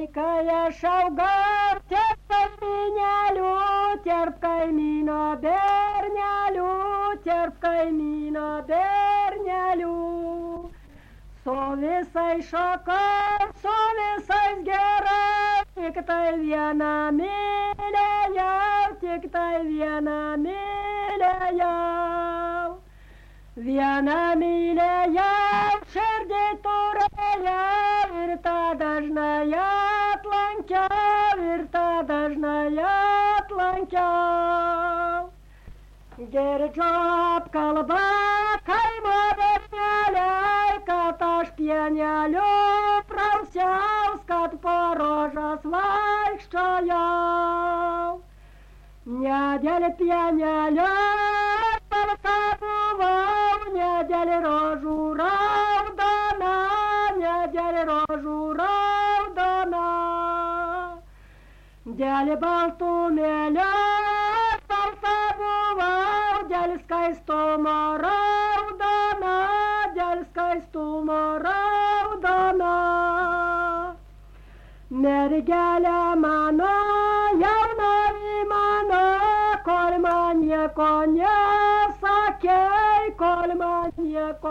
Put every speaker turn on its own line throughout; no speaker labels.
kai aš augau, tarp kaimynelių, tarp kaimyno bernelių, tarp kaimyno bernelių. Su visais šokau, su visais gerai, tik tai vieną mylėjau, tik tai vieną mylėjau. Vieną mylėjau, širdį turėjau ir tą dažnai atlankiau, ir tą dažnai atlankiau. Girdžiu apkalbą kaimo berneliai, kad aš pieneliu prausiaus, kad po rožas vaikščiojau. Ne dėl pienelio balta buvau, ne dėl rožų raudona, ne dėl rožų raudona. Dėl baltumėlio balta buvau, dėl skaistumo raudona, dėl skaistumo raudona. Mergelė mano, jaunoji mano, kol man nieko nesakei, kol man nieko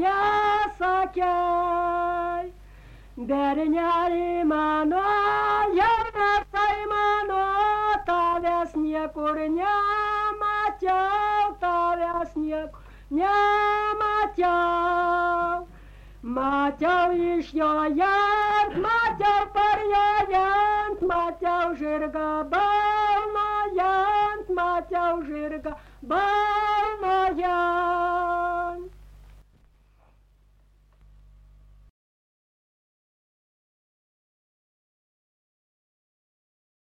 nesakei. Berneli mano, jaunasai mano, tavęs niekur nemačiau, tavęs niekur nemačiau. Mačiau išjojant, mačiau parjojant, mačiau žirgą balnojant, mačiau žirgą balnojant.